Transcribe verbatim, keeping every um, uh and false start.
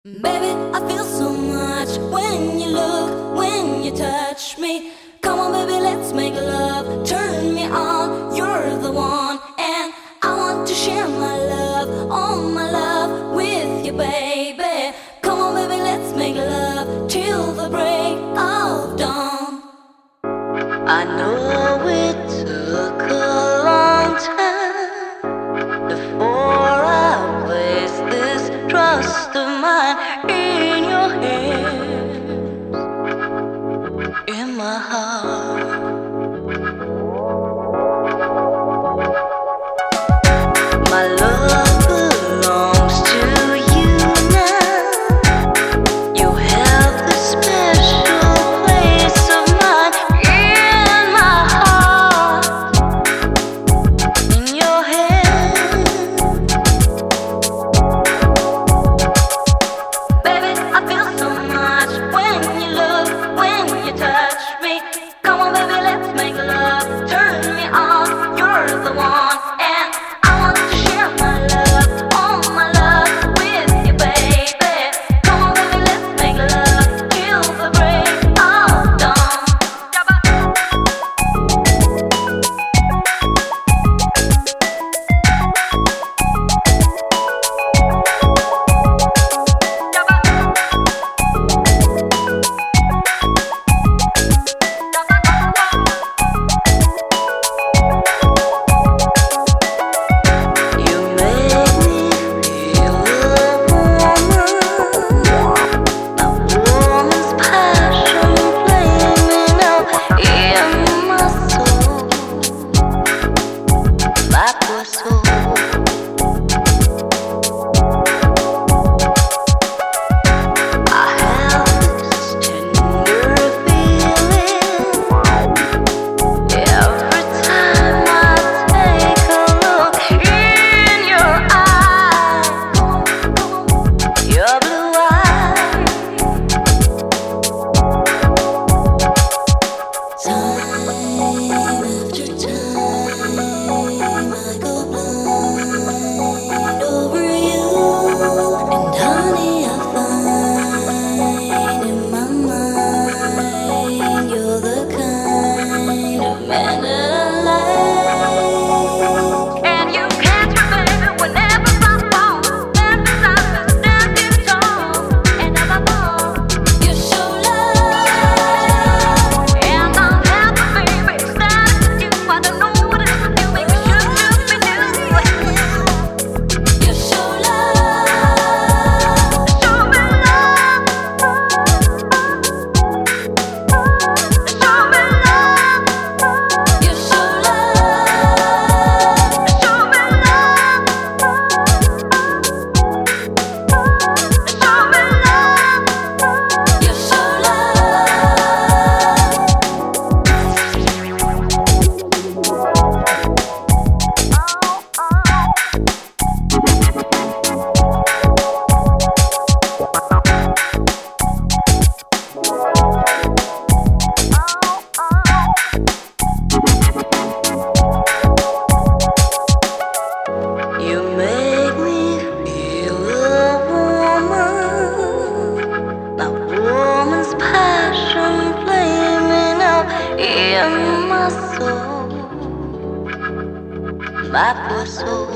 Baby, I feel so much when you look, when you touch me. Come on, baby, let's make love. Turn me on, you're the one. And I want to share my love, all my love with you, baby. Come on, baby, let's make love till the break of dawn. I know it took a long time before I placed this trust of mine in your hands, in my heart. My love belongs to you now. You have this special place of mine in my heart, in your hand. Baby, I feel so much when you look, when you touch me. Come on, baby, let's make love. Turn me on, you're the one. And I want to share my love, all my love with you, baby. Come on, baby, let's make love till the break of dawn. You make me feel a woman, a woman's passion flaming out in my soul, my poor soul. I have this tender feeling every time I take a look in your eyes, your blue eyes. Time after time, I go blind over you. And honey, I find in my mind you're the kind of man that I like. And you catch me, baby, whenever I fall. Stand beside me, standing tall. And as I fall, you show love. And I'm happy, baby, ecstatic with you. I don't know what it is with you, make me shook, shook, me do. You show love, show me love, show me love. You show love, show me love, show me love. You show You make me feel a woman, a woman's passion flaming out in my soul, my poor soul.